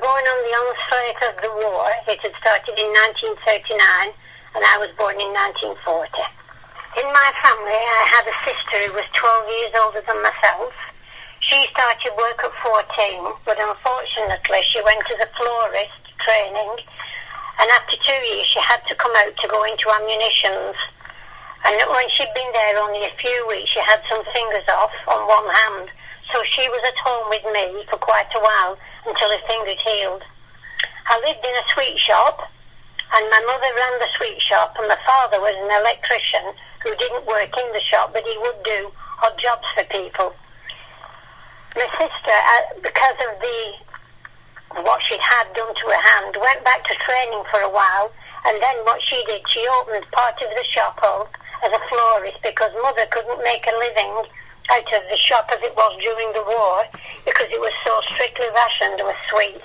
born on the onslaught of the war. It had started in 1939, and I was born in 1940. In my family, I had a sister who was 12 years older than myself. She started work at 14, but unfortunately she went as a florist training, and after 2 years she had to come out to go into ammunitions. And when she'd been there only a few weeks, she had some fingers off on one hand, so she was at home with me for quite a while until her fingers healed. I lived in a sweet shop, and my mother ran the sweet shop, and my father was an electrician who didn't work in the shop, but he would do odd jobs for people. My sister, because of what she'd had done to her hand, went back to training for a while, and then what she did, she opened part of the shop up as a florist because Mother couldn't make a living out of the shop as it was during the war because it was so strictly rationed with sweets.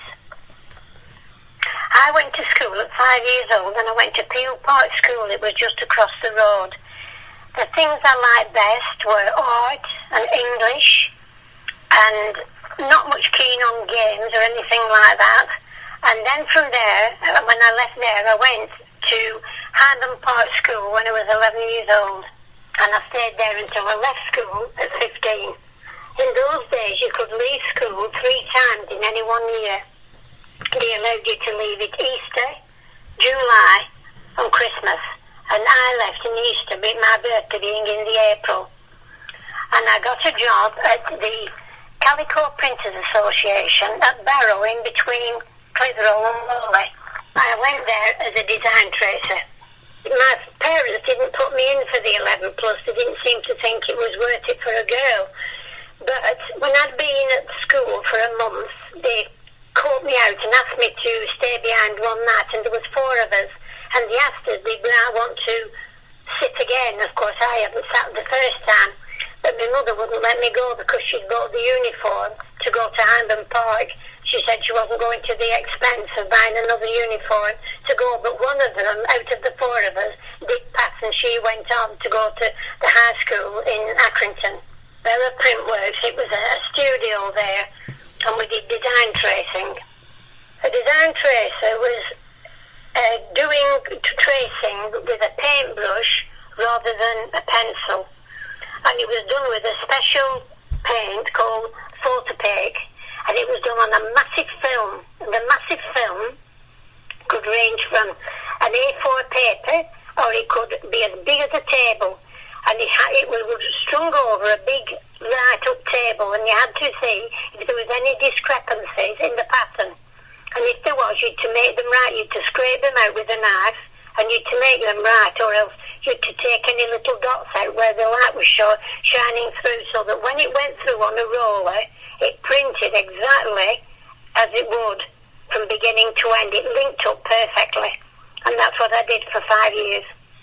I went to school at 5 years old, and I went to Peel Park School. It was just across the road. The things I liked best were art and English, and not much keen on games or anything like that. And then from there, when I left there, I went to Highland Park School when I was 11 years old, and I stayed there until I left school at 15. In those days, you could leave school 3 times in any 1 year. They allowed you to leave at Easter, July, and Christmas. And I left in Easter, with my birthday being in the April. And I got a job at the Calico Printers Association at Barrow, in between Clitheroe and Whalley. I went there as a design tracer. My parents didn't put me in for the 11 plus. They didn't seem to think it was worth it for a girl. But when I'd been at school for a month, they called me out and asked me to stay behind one night, and there was 4 of us, and they asked us, did I want to sit again? Of course, I hadn't sat the first time, but my mother wouldn't let me go because she'd bought the uniform to go to Highland Park. She said she wasn't going to the expense of buying another uniform to go, but one of them, out of the 4 of us, did pass, and she went on to go to the high school in Accrington. There were Printworks. It was a studio there, and we did design tracing. A design tracer was doing tracing with a paintbrush rather than a pencil, and it was done with a special paint called photopaque, and it was done on a massive film. And the massive film could range from an A4 paper, or it could be as big as a table, and it was strung over a big right-up table, and you had to see if there was any discrepancies in the pattern. And if there was, you'd to make them right, you'd to scrape them out with a knife, and you'd to make them right, or else you'd to take any little dots out where the light was shining through, so that when it went through on a roller, it printed exactly as it would from beginning to end. It linked up perfectly, and that's what I did for 5 years.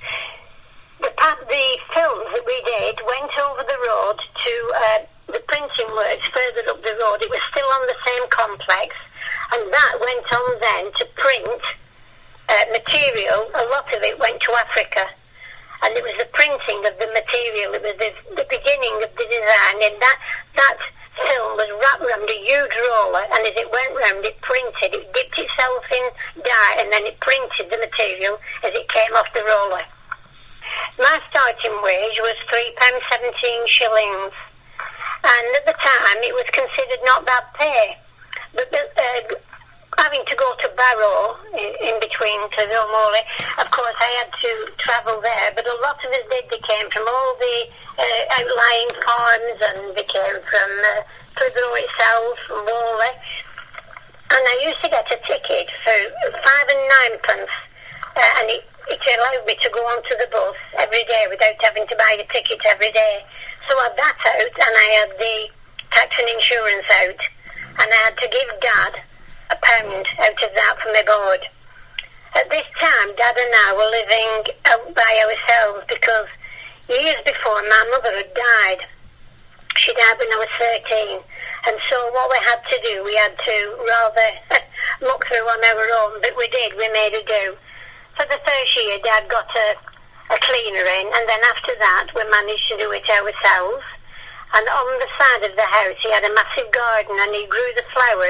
The films that we did went over the road to the printing works further up the road. It was still on the same complex, and that went on then to print material. A lot of it went to Africa, and it was the printing of the material. It was the beginning of the design, and that film was wrapped around a huge roller, and as it went round, it printed. It dipped itself in dye, and then it printed the material as it came off the roller. My starting wage was £3.17, and at the time it was considered not bad pay. But having to go to Barrow in between to Wilmorley, of course I had to travel there, but a lot of us did. They came from all the outlying farms, and they came from Clitheroe itself, and Whalley. And I used to get a ticket for 5 and 9 pence, and it allowed me to go onto the bus every day without having to buy a ticket every day. So I had that out, and I had the tax and insurance out, and I had to give Dad £1 out of that for my board. At this time, Dad and I were living out by ourselves because years before my mother had died. She died when I was 13, and so what we had to do, we had to rather look through on our own, but we did, we made a do. For the first year, Dad got a cleaner in, and then after that, we managed to do it ourselves. And on the side of the house, he had a massive garden, and he grew the flowers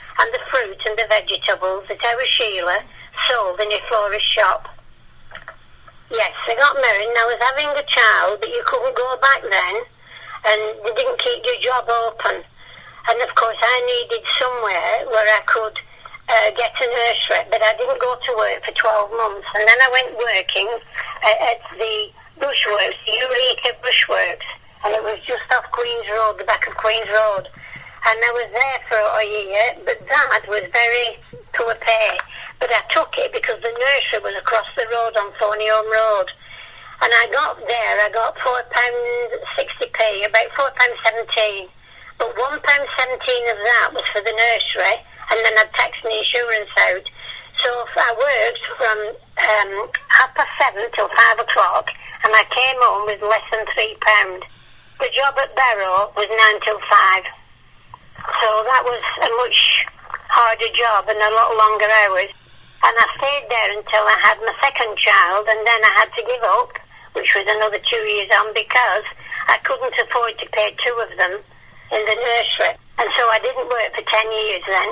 and the fruit and the vegetables that our Sheila sold in a florist shop. Yes, I got married and I was having a child, but you couldn't go back then, and they didn't keep your job open. And of course I needed somewhere where I could get a nursery, but I didn't go to work for 12 months. And then I went working at the Bushworks, the Eureka Bushworks, and it was just off Queen's Road, the back of Queen's Road. And I was there for a year, but that was very poor pay. But I took it because the nursery was across the road on Thornyholme Road. And I got there, I got £4.60p, about £4.17. But £1.17 of that was for the nursery, and then I'd tax and insurance out. So I worked from 7:30 till 5 o'clock, and I came home with less than £3. The job at Barrow was 9 till 5. So that was a much harder job and a lot longer hours. And I stayed there until I had my second child, and then I had to give up, which was another 2 years on, because I couldn't afford to pay two of them in the nursery. And so I didn't work for 10 years then.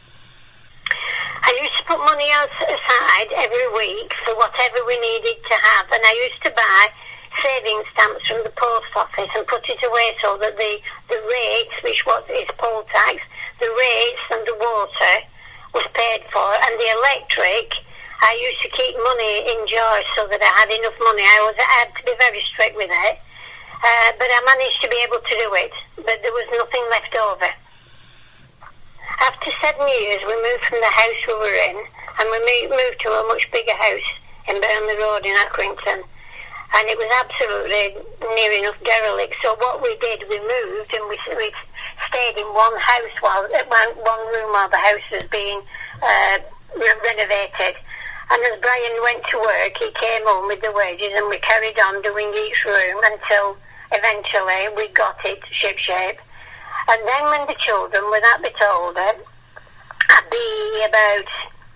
I used to put money aside every week for whatever we needed to have, and I used to buy savings stamps from the post office and put it away so that the rates, which is poll tax, the rates and the water was paid for, and the electric, I used to keep money in jars so that I had enough money. I had to be very strict with it, but I managed to be able to do it, but there was nothing left over. After 7 years, we moved from the house we were in, and we moved to a much bigger house in Burnley Road in Accrington. And it was absolutely near enough derelict. So what we did, we moved and we stayed in one house one room while the house was being renovated. And as Brian went to work, he came home with the wages, and we carried on doing each room until eventually we got it ship-shape. And then when the children were that bit older, I'd be about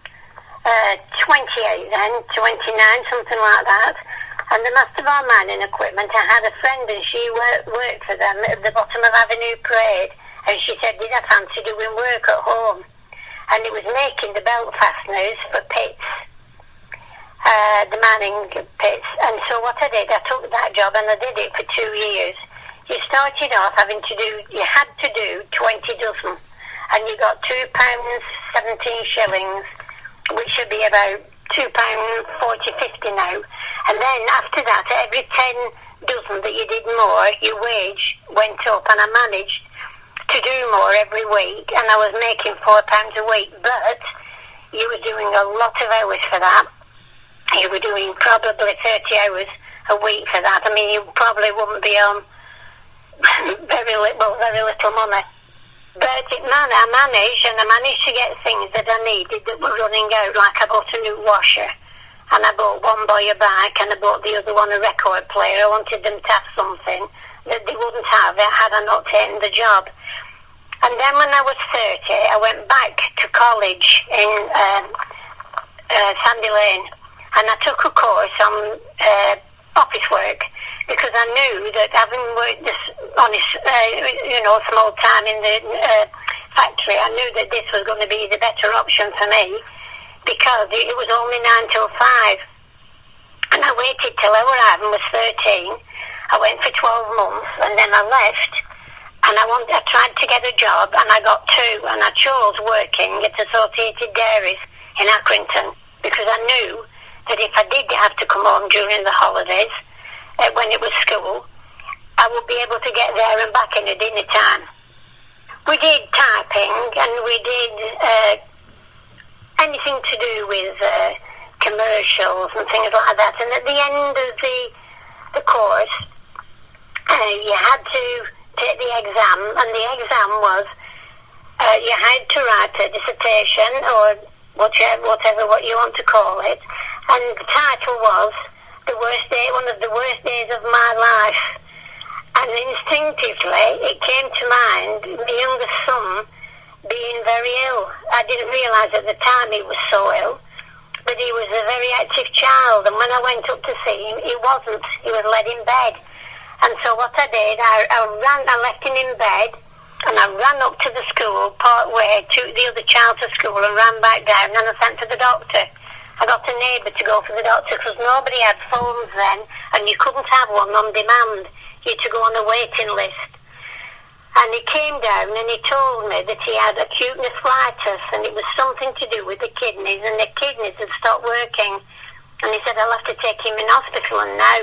28 then, 29, something like that. And the master of our mining equipment, I had a friend, and she worked for them at the bottom of Avenue Parade, and she said, did I fancy doing work at home? And it was making the belt fasteners for pits, the mining pits. And so what I did, I took that job and I did it for 2 years. You started off you had to do 20 dozen, and you got £2.17, which should be about £2.40-50 now. And then after that, every 10 dozen that you did more, your wage went up, and I managed to do more every week, and I was making £4 a week. But you were doing a lot of hours for that. You were doing probably 30 hours a week for that. I mean, you probably wouldn't be on very little money. But I managed to get things that I needed that were running out. Like I bought a new washer, and I bought one boy a bike, and I bought the other one a record player. I wanted them to have something that they wouldn't have had I not taken the job. And then when I was 30, I went back to college in Sandy Lane, and I took a course on office work, because I knew that having worked this small time in the factory, I knew that this was going to be the better option for me, because it was only 9 till 5. And I waited till our Ivan was 13. I went for 12 months, and then I left, and I tried to get a job, and I got two, and I chose working at Associated Dairies in Accrington, because I knew that if I did have to come home during the holidays, when it was school, I would be able to get there and back in a dinner time. We did typing, and we did anything to do with commercials and things like that. And at the end of the course, you had to take the exam, and the exam was you had to write a dissertation or whatever what you want to call it, and the title was one of the worst days of my life. And instinctively it came to mind my youngest son being very ill. I didn't realise at the time he was so ill, but he was a very active child, and when I went up to see him, he wasn't. He was laid in bed. And so what I did, I left him in bed, And I ran up to the school, part way, took the other child to school and ran back down, and I sent for the doctor. I got a neighbour to go for the doctor because nobody had phones then, and you couldn't have one on demand. You had to go on a waiting list. And he came down and he told me that he had acute nephritis, and it was something to do with the kidneys, and the kidneys had stopped working. And he said, I'll have to take him in hospital and now.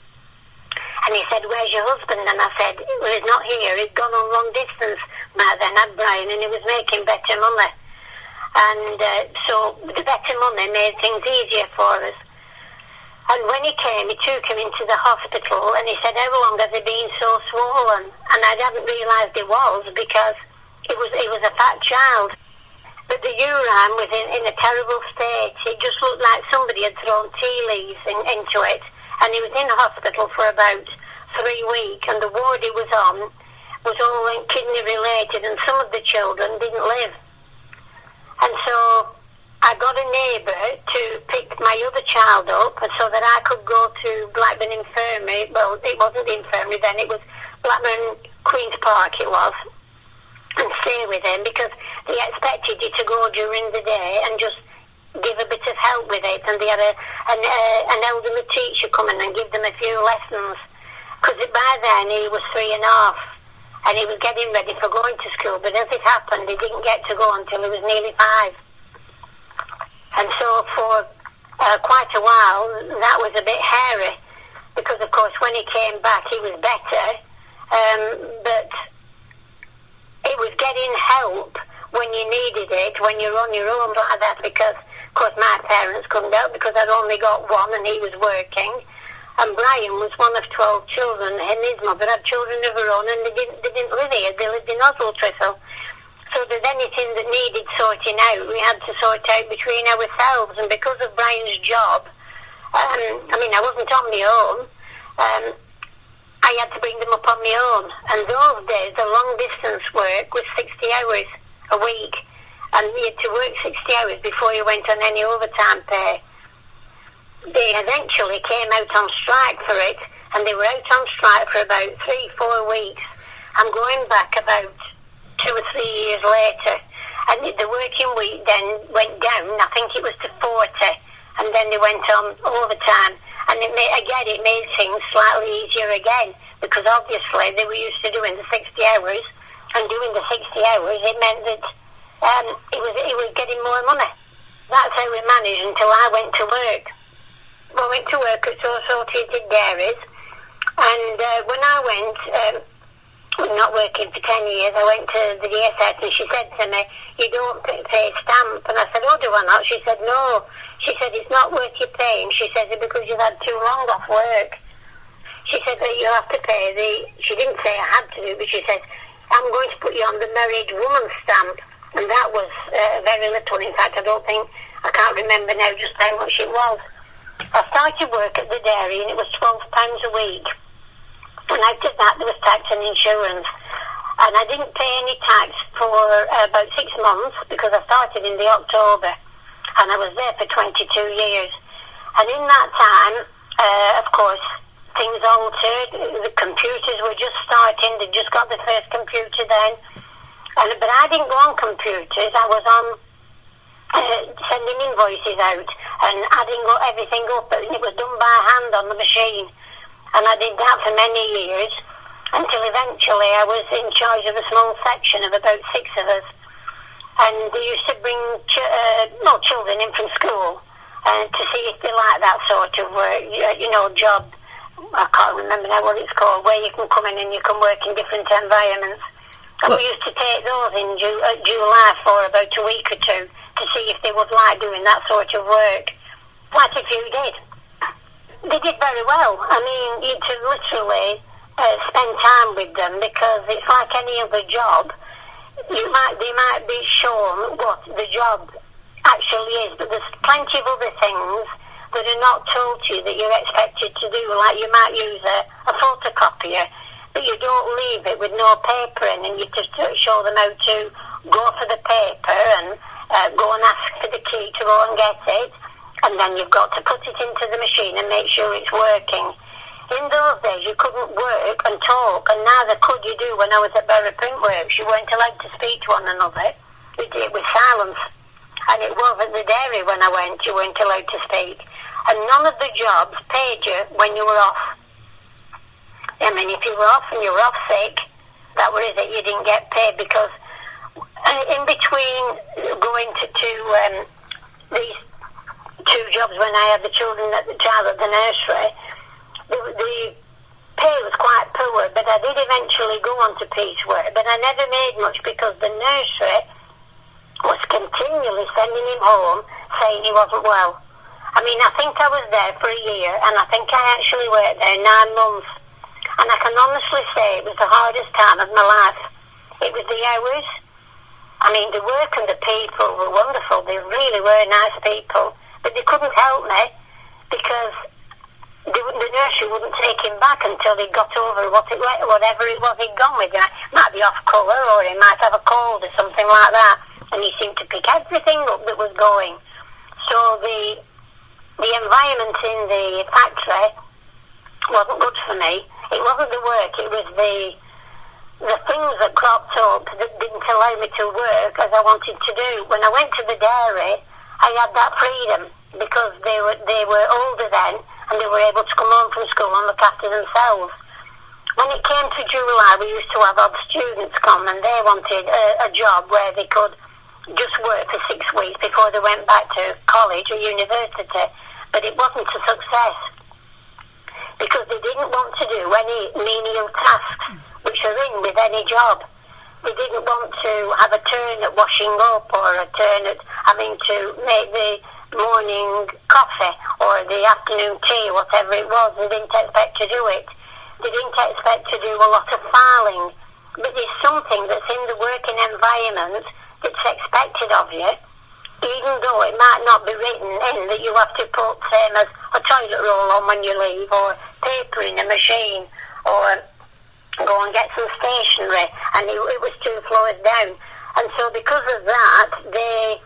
And he said, where's your husband? And I said, well, he's not here. He'd gone on long distance by then, had Brian, and he was making better money. And so the better money made things easier for us. And when he came, he took him into the hospital, and he said, how long has he been so swollen? And I hadn't realised he was, because he was a fat child. But the urine was in a terrible state. It just looked like somebody had thrown tea leaves into it. And he was in hospital for about 3 weeks, and the ward he was on was all kidney related, and some of the children didn't live. And so I got a neighbour to pick my other child up so that I could go to Blackburn Infirmary. Well, it wasn't the infirmary then, it was Blackburn Queen's Park it was, and stay with him, because they expected you to go during the day and just give a bit of help with it. And they had an elderly teacher come in and give them a few lessons, because by then he was 3.5 and he was getting ready for going to school, but as it happened he didn't get to go until he was nearly 5. And so for quite a while that was a bit hairy, because of course when he came back he was better, but it was getting help when you needed it, when you're on your own like that, because of course my parents couldn't help because I'd only got one and he was working, and Brian was one of 12 children, and his mother had children of her own, and they didn't live here, they lived in Oswald Thistle. So if there's anything that needed sorting out, we had to sort out between ourselves. And because of Brian's job, I wasn't on my own, I had to bring them up on my own. And those days, the long distance work was 60 hours a week, and you had to work 60 hours before you went on any overtime pay. They eventually came out on strike for it, and they were out on strike for about 3-4 weeks. I'm going back about 2 or 3 years later, and the working week then went down. I think it was to 40, and then they went on overtime, and it made things slightly easier again, because obviously they were used to doing the 60 hours, and doing the 60 hours it meant that it was getting more money. That's how we managed until I went to work. I went to work at Associated Dairies, and when I went, not working for 10 years, I went to the DSS, and she said to me, you don't pay stamp. And I said, oh, do I not? She said, no. She said, it's not worth you paying. She said, because you've had too long off work. She said that you'll have to pay she didn't say I had to do, but she said, I'm going to put you on the married woman stamp. And that was very little. In fact, I can't remember now just how much it was. I started work at the dairy, and it was £12 a week. And after that, there was tax and insurance. And I didn't pay any tax for about 6 months, because I started in the October, and I was there for 22 years. And in that time, of course, things altered. The computers were just starting. They just got the first computer then. But I didn't go on computers. I was on sending invoices out and adding everything up. And it was done by hand on the machine. And I did that for many years, until eventually I was in charge of a small section of about 6 of us. And they used to bring children in from school to see if they like that sort of work, job. I can't remember now what it's called, where you can come in and you can work in different environments. And we used to take those in July for about a week or 2 to see if they would like doing that sort of work. Quite a few did. They did very well. I mean, you to literally spend time with them, because it's like any other job. They might be shown what the job actually is, but there's plenty of other things that are not told to you that you're expected to do. Like you might use a photocopier, but you don't leave it with no paper in, and you just show them how to go for the paper and go and ask for the key to go and get it. And then you've got to put it into the machine and make sure it's working. In those days, you couldn't work and talk, and neither could you do when I was at Berry Printworks. You weren't allowed to speak to one another. It was silence. And it was at the dairy when I went, you weren't allowed to speak. And none of the jobs paid you when you were off. I mean, if you were off and you were off sick, that was it. You didn't get paid because in between going to these two jobs when I had the children at the child at the nursery, the pay was quite poor, but I did eventually go on to piecework, but I never made much because the nursery was continually sending him home saying he wasn't well. I mean, I think I was there for a year, and I think I actually worked there 9 months. And I can honestly say it was the hardest time of my life. It was the hours. I mean, the work and the people were wonderful. They really were nice people. But they couldn't help me because the nursery wouldn't take him back until he got over whatever it was he'd gone with. He might be off colour, or he might have a cold or something like that. And he seemed to pick everything up that was going. So the environment in the factory wasn't good for me. It wasn't the work, it was the things that cropped up that didn't allow me to work as I wanted to do. When I went to the dairy, I had that freedom because they were older then and they were able to come home from school and look after themselves. When it came to July, we used to have odd students come and they wanted a job where they could just work for 6 weeks before they went back to college or university. But it wasn't a success, because they didn't want to do any menial tasks which are in with any job. They didn't want to have a turn at washing up or a turn at having to make the morning coffee or the afternoon tea, whatever it was. They didn't expect to do it. They didn't expect to do a lot of filing. But there's something that's in the working environment that's expected of you, even though it might not be written in that you have to put same as a toilet roll on when you leave, or paper in a machine, or go and get some stationery, and it was 2 floors down. And so because of that, they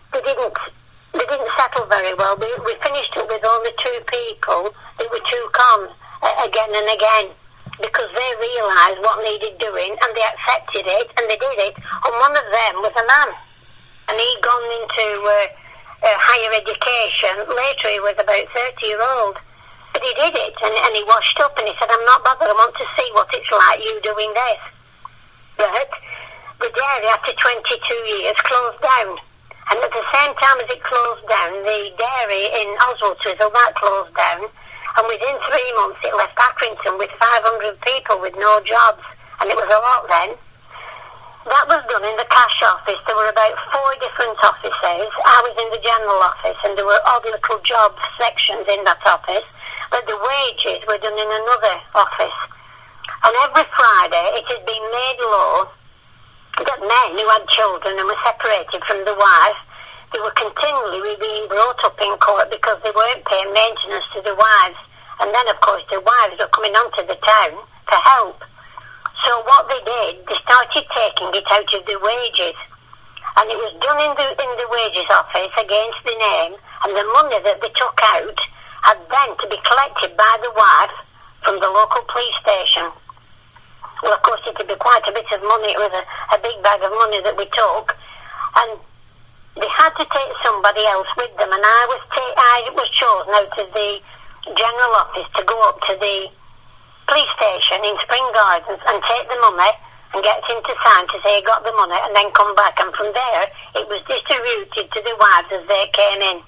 didn't settle very well. We finished it with only 2 people that we took on again and again, because they realised what needed doing, and they accepted it, and they did it. And one of them was a man, and he'd gone into higher education. Later he was about 30-year-old. But he did it, and he washed up, and he said, I'm not bothered, I want to see what it's like, you doing this. But the dairy, after 22 years, closed down. And at the same time as it closed down, the dairy in Oswaldtwistle, that closed down. And within 3 months, it left Accrington with 500 people with no jobs. And it was a lot then. That was done in the cash office. There were about 4 different offices. I was in the general office, and there were odd little job sections in that office. But the wages were done in another office. And every Friday, it had been made law that men who had children and were separated from the wife, they were continually being brought up in court because they weren't paying maintenance to the wives. And then, of course, the wives were coming onto the town to help. So what they did, they started taking it out of the wages. And it was done in the wages office against the name, and the money that they took out had then to be collected by the wife from the local police station. Well, of course, it would be quite a bit of money. It was a big bag of money that we took. And they had to take somebody else with them. And I was chosen out of the general office to go up to the police station in Spring Gardens and take the money and get him to sign to say he got the money, and then come back. And from there, it was distributed to the wives as they came in.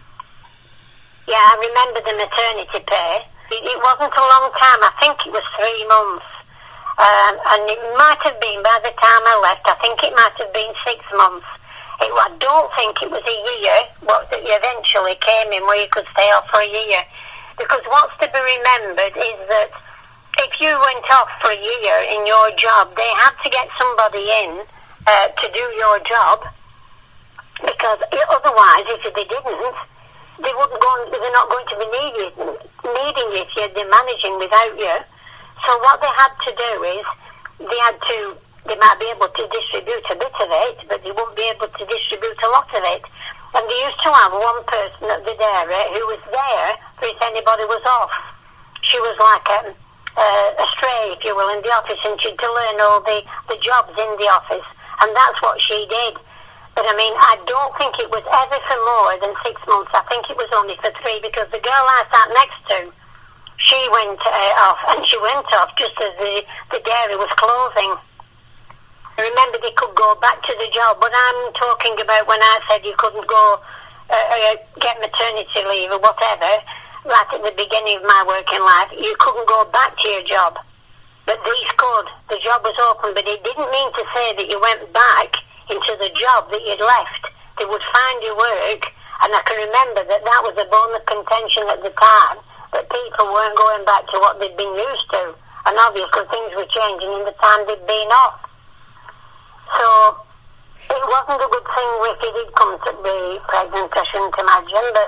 Yeah, I remember the maternity pay. It wasn't a long time. I think it was 3 months. And it might have been, by the time I left, I think it might have been 6 months. I don't think it was a year, but it eventually came in where you could stay off for a year. Because what's to be remembered is that if you went off for a year in your job, they had to get somebody in to do your job. Because otherwise, if they didn't, they're not going to be needing you if they're managing without you. So what they had to do is they might be able to distribute a bit of it, but they won't be able to distribute a lot of it. And they used to have one person at the dairy who was there for if anybody was off. She she was like a stray, if you will, in the office, and she had to learn all the jobs in the office, and that's what she did. But I mean, I don't think it was ever for more than 6 months. I think it was only for 3, because the girl I sat next to, she went off, and she went off just as the dairy was closing. Remember, they could go back to the job, but I'm talking about when I said you couldn't go get maternity leave or whatever, right at the beginning of my working life, you couldn't go back to your job. But these could. The job was open, but it didn't mean to say that you went back into the job that you'd left. They would find you work, and I can remember that was a bone of contention at the time, that people weren't going back to what they'd been used to, and obviously things were changing in the time they'd been off. So it wasn't a good thing if you did come to be pregnant, I shouldn't imagine, but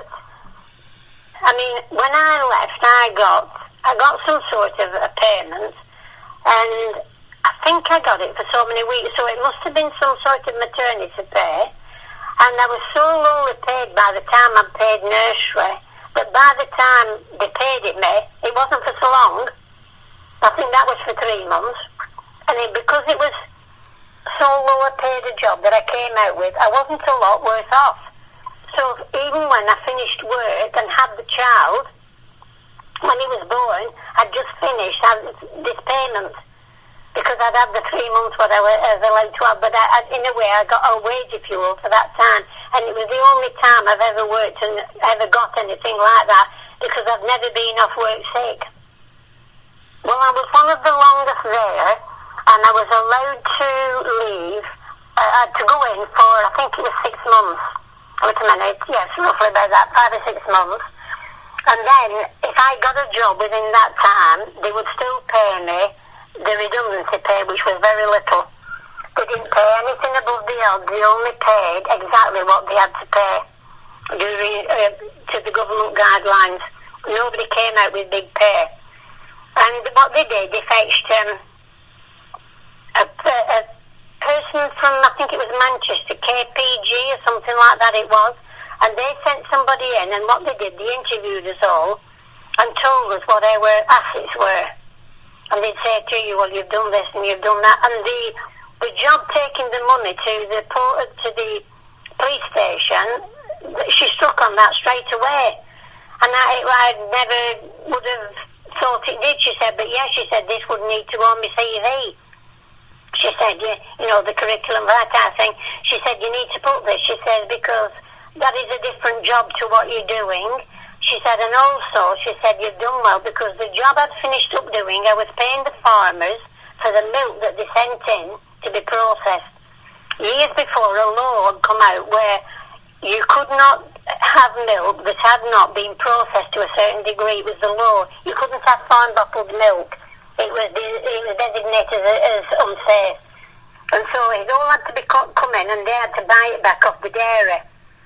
I mean, when I left, I got some sort of a payment, and I think I got it for so many weeks, so it must have been some sort of maternity pay, and I was so lowly paid by the time I paid nursery, that by the time they paid it me, it wasn't for so long. I think that was for 3 months, and because it was so low a paid a job that I came out with, I wasn't a lot worse off. So even when I finished work and had the child, when he was born, I'd just finished this payment, because I'd had the 3 months what I was allowed to have, but in a way I got a wage, if you will, for that time, and it was the only time I've ever worked and ever got anything like that, because I've never been off work sick. Well, I was one of the longest there, and I was allowed to leave, to go in for, I think it was 6 months. Wait a minute, yes, roughly about that, 5 or 6 months. And then, if I got a job within that time, they would still pay me the redundancy pay, which was very little. They didn't pay anything above the odds. They only paid exactly what they had to pay to the government guidelines. Nobody came out with big pay. And what they did, they fetched a person from, I think it was Manchester, KPG or something like that it was, and they sent somebody in, and what they did, they interviewed us all and told us what our assets were. And they'd say to you, well, you've done this and you've done that. And the job taking the money to the police station, she struck on that straight away. And I never would have thought it did. She said, but yes, she said, this would need to go on my CV. She said, you know, the curriculum, that type of thing. She said, you need to put this. She said, because that is a different job to what you're doing. She said, and also, she said, you've done well, because the job I'd finished up doing, I was paying the farmers for the milk that they sent in to be processed. Years before, a law had come out where you could not have milk that had not been processed to a certain degree. It was the law. You couldn't have farm-bottled milk. It was designated as unsafe. And so it all had to be come in, and they had to buy it back off the dairy.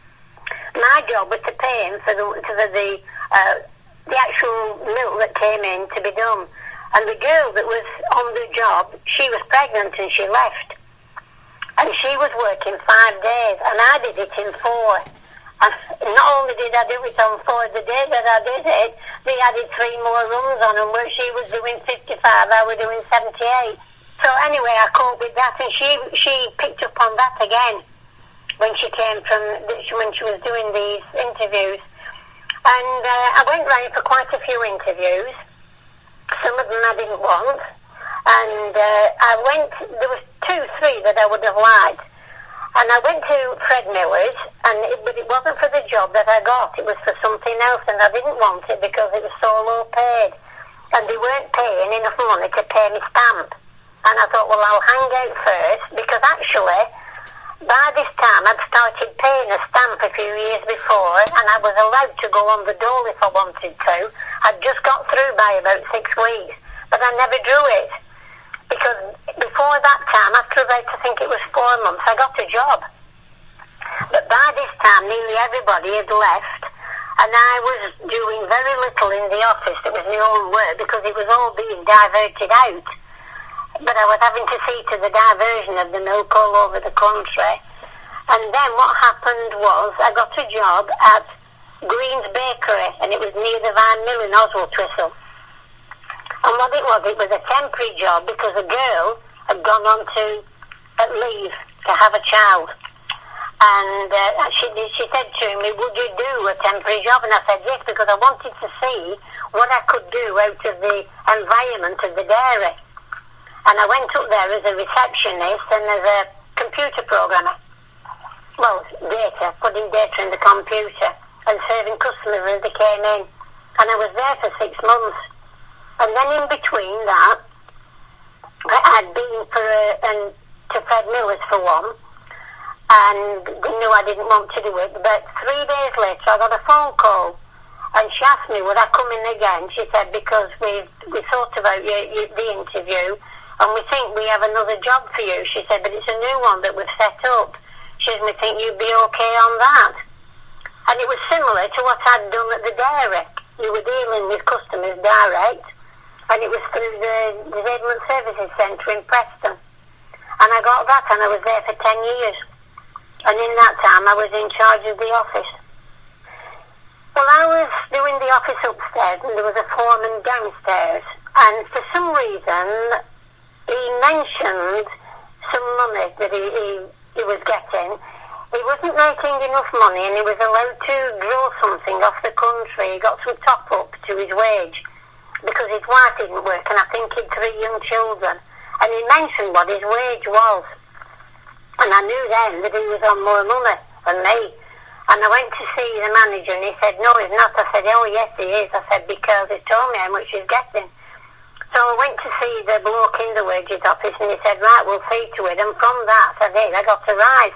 My job was to pay him for the actual milk that came in to be done. And the girl that was on the job, she was pregnant and she left. And she was working 5 days, and I did it in 4. And not only did I do it on 4 the day that I did it, they added 3 more runs on, and where she was doing 55, I was doing 78. So anyway, I coped with that, and she picked up on that again when she came when she was doing these interviews. And I went round for quite a few interviews. Some of them I didn't want. And there was 2, 3 that I would have liked. And I went to Fred Miller's, but it wasn't for the job that I got. It was for something else, and I didn't want it because it was so low paid. And they weren't paying enough money to pay me stamp. And I thought, well, I'll hang out first, because actually, by this time, I'd started paying a stamp a few years before, and I was allowed to go on the dole if I wanted to. I'd just got through by about 6 weeks, but I never drew it. Because before that time, after about, I think it was 4 months, I got a job. But by this time, nearly everybody had left, and I was doing very little in the office. It was my own work, because it was all being diverted out. But I was having to see to the diversion of the milk all over the country. And then what happened was, I got a job at Green's Bakery, and it was near the Vine Mill in Oswald Twistle. And what it was a temporary job because a girl had gone on to leave to have a child. And she said to me, would you do a temporary job? And I said yes, because I wanted to see what I could do out of the environment of the dairy. And I went up there as a receptionist and as a computer programmer. Well, putting data in the computer and serving customers as they came in. And I was there for 6 months. And then in between that, I'd been to Fred Miller's for one, and they knew I didn't want to do it. But 3 days later, I got a phone call, and she asked me, would I come in again? She said, because we thought about the interview, and we think we have another job for you. She said, but it's a new one that we've set up. She said, we think you'd be okay on that. And it was similar to what I'd done at the dairy. You were dealing with customers direct, and it was through the Disablement Services Centre in Preston. And I got that, and I was there for 10 years. And in that time, I was in charge of the office. Well, I was doing the office upstairs, and there was a foreman downstairs. And for some reason, he mentioned some money that he was getting. He wasn't making enough money, and he was allowed to draw something off the country. He got some top-up to his wage because his wife didn't work, and I think he'd 3 young children. And he mentioned what his wage was. And I knew then that he was on more money than me. And I went to see the manager, and he said, no, he's not. I said, oh, yes, he is. I said, because he told me how much he's getting. So I went to see the bloke in the wages office, and he said, right, we'll see to it. And from that, I got a rise.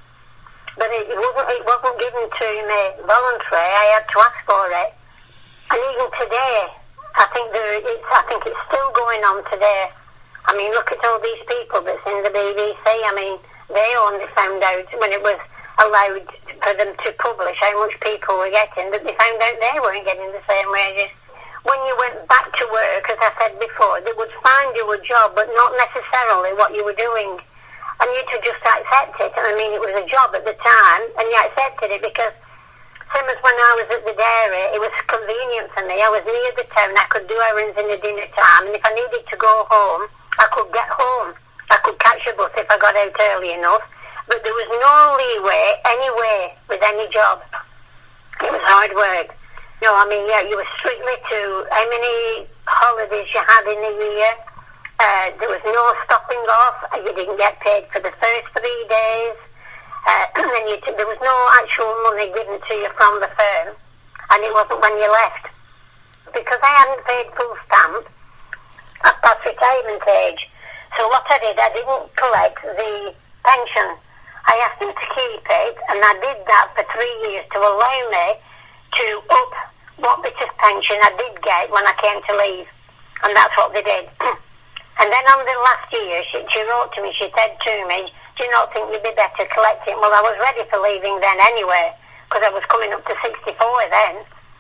But it wasn't given to me voluntary. I had to ask for it. And even today, I think it's still going on today. I mean, look at all these people that's in the BBC. I mean, they only found out when it was allowed for them to publish how much people were getting, that they found out they weren't getting the same wages. When you went back to work, as I said before, they would find you a job, but not necessarily what you were doing. And you had to just accept it. And I mean, it was a job at the time, and you accepted it because, same as when I was at the dairy, it was convenient for me. I was near the town. I could do errands in the dinner time, and if I needed to go home, I could get home. I could catch a bus if I got out early enough. But there was no leeway anyway with any job. It was hard work. No, I mean, yeah, you were strictly to how many holidays you had in a year. There was no stopping off. You didn't get paid for the first 3 days. And then there was no actual money given to you from the firm. And it wasn't when you left. Because I hadn't paid full stamp at past retirement age. So what I did, I didn't collect the pension. I asked them to keep it, and I did that for 3 years to allow me to up what bit of pension I did get when I came to leave. And that's what they did. And then on the last year, she wrote to me, she said to me, do you not think you'd be better collecting? Well, I was ready for leaving then anyway, because I was coming up to 64 then.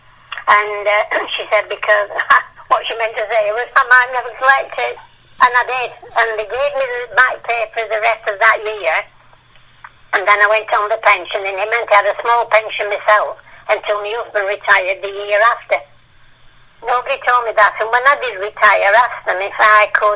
And she said, because what she meant to say was I might never collect it. And I did. And they gave me the back pay for the rest of that year. And then I went on the pension, and it meant I had a small pension myself until my husband retired the year after. Nobody told me that, and when I did retire, I asked them if I could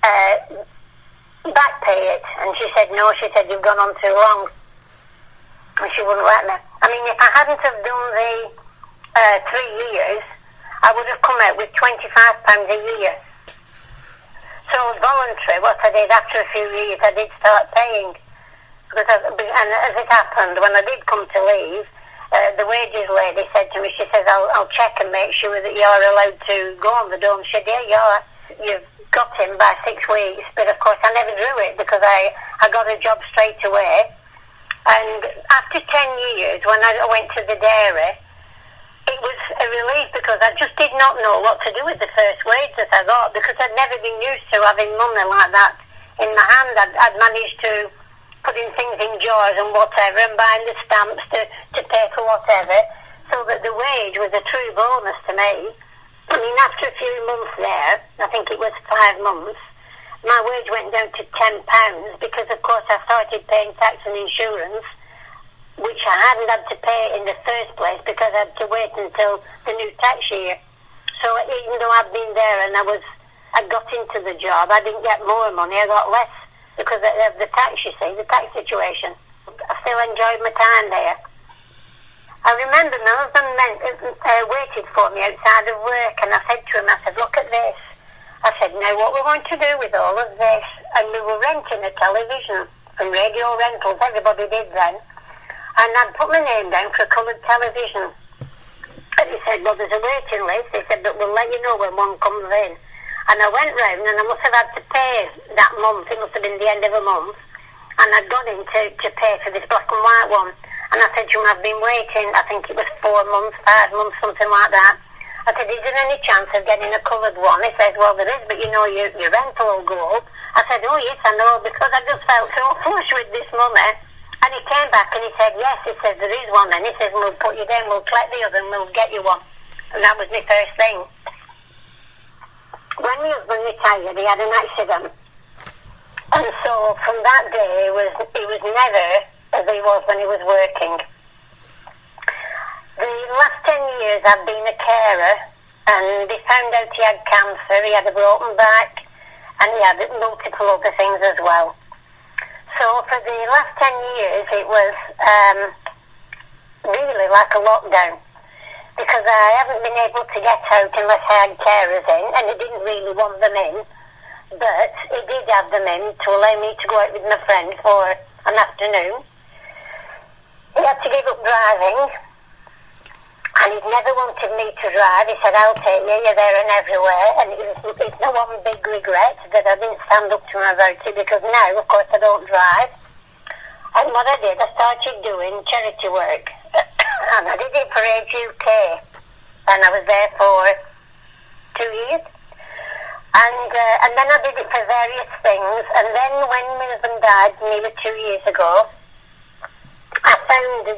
back pay it, and she said no. She said, you've gone on too long, and she wouldn't let me. I mean, if I hadn't have done the 3 years, I would have come out with £25 a year. So voluntary, what I did after a few years, I did start paying. And as it happened, when I did come to leave, the wages lady said to me, she says, I'll check and make sure that you're allowed to go on the dome. She said, yeah, you've got him by 6 weeks. But of course, I never drew it because I got a job straight away. And after 10 years, when I went to the dairy, it was a relief because I just did not know what to do with the first wage that I got, because I'd never been used to having money like that in my hand. I'd managed to putting things in jars and whatever, and buying the stamps to pay for whatever, so that the wage was a true bonus to me. I mean, after a few months there, I think it was 5 months, my wage went down to £10 because, of course, I started paying tax and insurance, which I hadn't had to pay in the first place because I had to wait until the new tax year. So even though I'd been there and I got into the job, I didn't get more money, I got less because of the tax, you see, the tax situation. I still enjoyed my time there. I remember my husband waited for me outside of work, and I said to him, I said, look at this. I said, now what we want to do with all of this, and we were renting a television from Radio Rentals, everybody did then, and I'd put my name down for a coloured television. And he said, well, there's a waiting list. He said, but we'll let you know when one comes in. And I went round, and I must have had to pay that month. It must have been the end of a month. And I'd gone in to pay for this black and white one. And I said to him, I've been waiting, I think it was 4 months, 5 months, something like that. I said, is there any chance of getting a coloured one? He said, well, there is, but you know, your rental will go up. I said, oh, yes, I know, because I just felt so flush with this money. And he came back and he said, yes, he said, there is one then. He said, we'll put you down, we'll collect the other and we'll get you one. And that was my first thing. When my husband retired, he had an accident. And so from that day, he was never as he was when he was working. The last 10 years I've been a carer, and they found out he had cancer, he had a broken back, and he had multiple other things as well. So for the last 10 years, it was really like a lockdown, because I haven't been able to get out unless I had carers in, and he didn't really want them in, but he did have them in to allow me to go out with my friend for an afternoon. He had to give up driving, and he never wanted me to drive. He said, I'll take you, you're there and everywhere, and it's no one big regret that I didn't stand up to him about it, because now, of course, I don't drive. And what I did, I started doing charity work, and I did it for Age UK, and I was there for 2 years. And then I did it for various things, and then when my husband died nearly 2 years ago, I found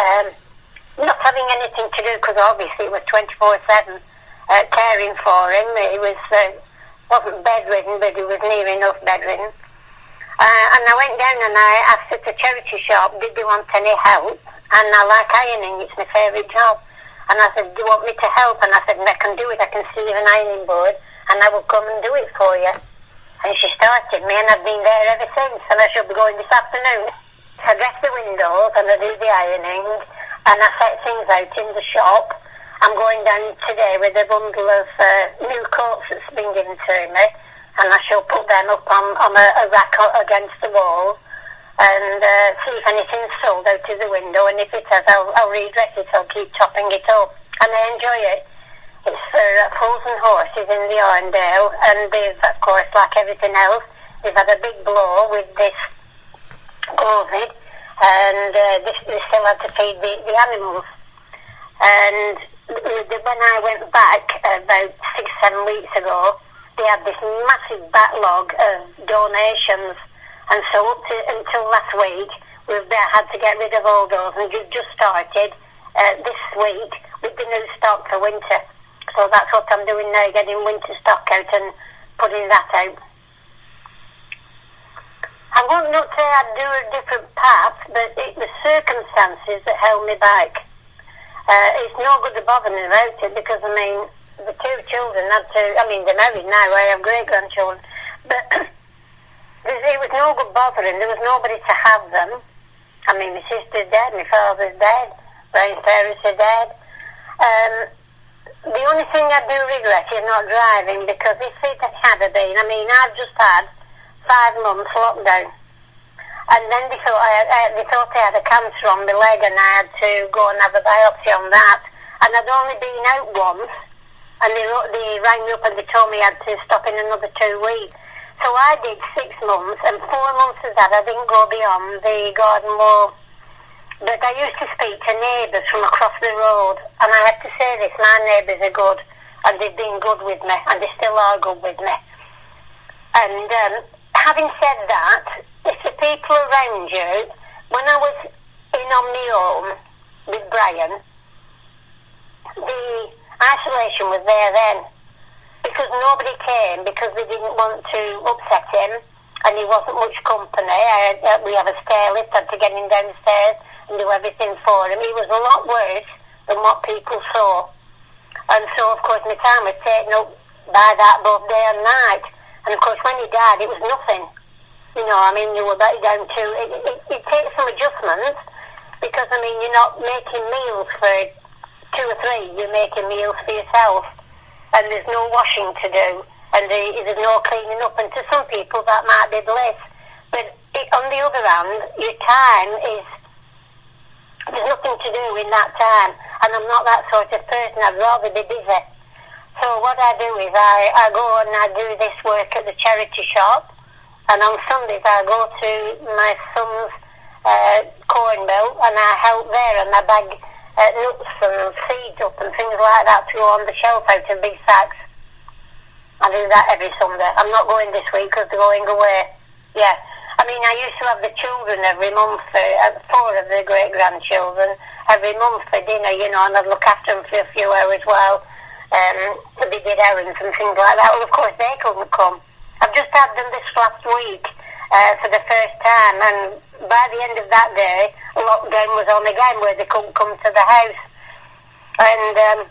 not having anything to do, because obviously it was 24/7 caring for him. He wasn't bedridden, but he was near enough bedridden. And I went down and I asked at the charity shop, did they want any help? And I like ironing, it's my favourite job. And I said, do you want me to help? And I said, I can do it, I can see you an ironing board, and I will come and do it for you. And she started me, and I've been there ever since, and I shall be going this afternoon. I dress the windows, and I do the ironing, and I set things out in the shop. I'm going down today with a bundle of new coats that's been given to me, and I shall put them up on a rack against the wall, and see if anything's sold out of the window, and if it has, I'll redress it, I'll keep topping it up, and I enjoy it. It's for foals and horses in the Arndale, and they've, of course, like everything else, they've had a big blow with this COVID, and they still had to feed the animals. And when I went back about 6-7 weeks ago, they had this massive backlog of donations, and so until last week, we've had to get rid of all those, and we've just started this week with the new stock for winter. So that's what I'm doing now, getting winter stock out and putting that out. I won't not say I'd do a different path, but it was circumstances that held me back. It's no good to bother me about it, because, I mean, the two children had to, I mean, they're married now, I have great-grandchildren, but it was no good bothering, there was nobody to have them. I mean, my sister's dead, my father's dead, my parents are dead. The only thing I do regret is not driving, because if it had been, I mean, I've just had 5 months lockdown, and then they thought I had a cancer on my leg, and I had to go and have a biopsy on that, and I'd only been out once, and they rang me up and they told me I had to stop in another 2 weeks. So I did 6 months, and 4 months of that I didn't go beyond the garden wall. But I used to speak to neighbours from across the road, and I have to say this, my neighbours are good, and they've been good with me, and they still are good with me. And having said that, if the people around you, when I was in on my own with Brian, the isolation was there then, because nobody came, because they didn't want to upset him, and he wasn't much company. We have a stair lift, I had to get him downstairs and do everything for him. He was a lot worse than what people saw. And so, of course, my time was taken up by that both day and night. And, of course, when he died, it was nothing. You know, I mean, you were back down to... It takes some adjustments because, I mean, you're not making meals for 2 or 3. You're making meals for yourself. And there's no washing to do. And there's no cleaning up. And to some people, that might be bliss. But on the other hand, your time is... There's nothing to do in that time. And I'm not that sort of person. I'd rather be busy. So what I do is I go and I do this work at the charity shop. And on Sundays I go to my son's corn mill and I help there and I bag nuts and seeds up and things like that to go on the shelf out of big sacks. I do that every Sunday. I'm not going this week because they're going away. Yeah. I mean, I used to have the children every month, 4 of the great-grandchildren, every month for dinner, you know, and I'd look after them for a few hours while they did errands and things like that. Well, of course, they couldn't come. I've just had them this last week for the first time, and by the end of that day, lockdown was on again where they couldn't come to the house. And,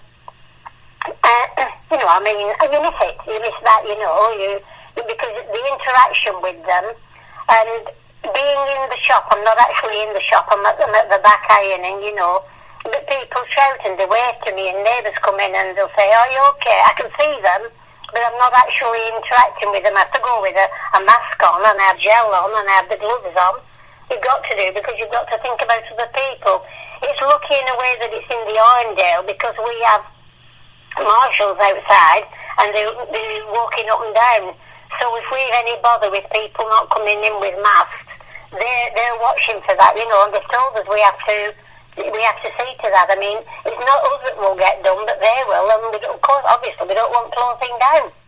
you know, I mean, you miss it. You miss that, you know, because the interaction with them. And being in the shop, I'm not actually in the shop, I'm at the back ironing, you know. But people shout and they wave to me and neighbours come in and they'll say, "Are you okay?" I can see them, but I'm not actually interacting with them. I have to go with a mask on and I have gel on and I have the gloves on. You've got to do because you've got to think about other people. It's lucky in a way that it's in the Arndale because we have marshals outside and they're walking up and down. So if we've any bother with people not coming in with masks, they're watching for that, you know, and they've told us we have to see to that. I mean, it's not us that will get done, but they will, and of course, obviously, we don't want closing down.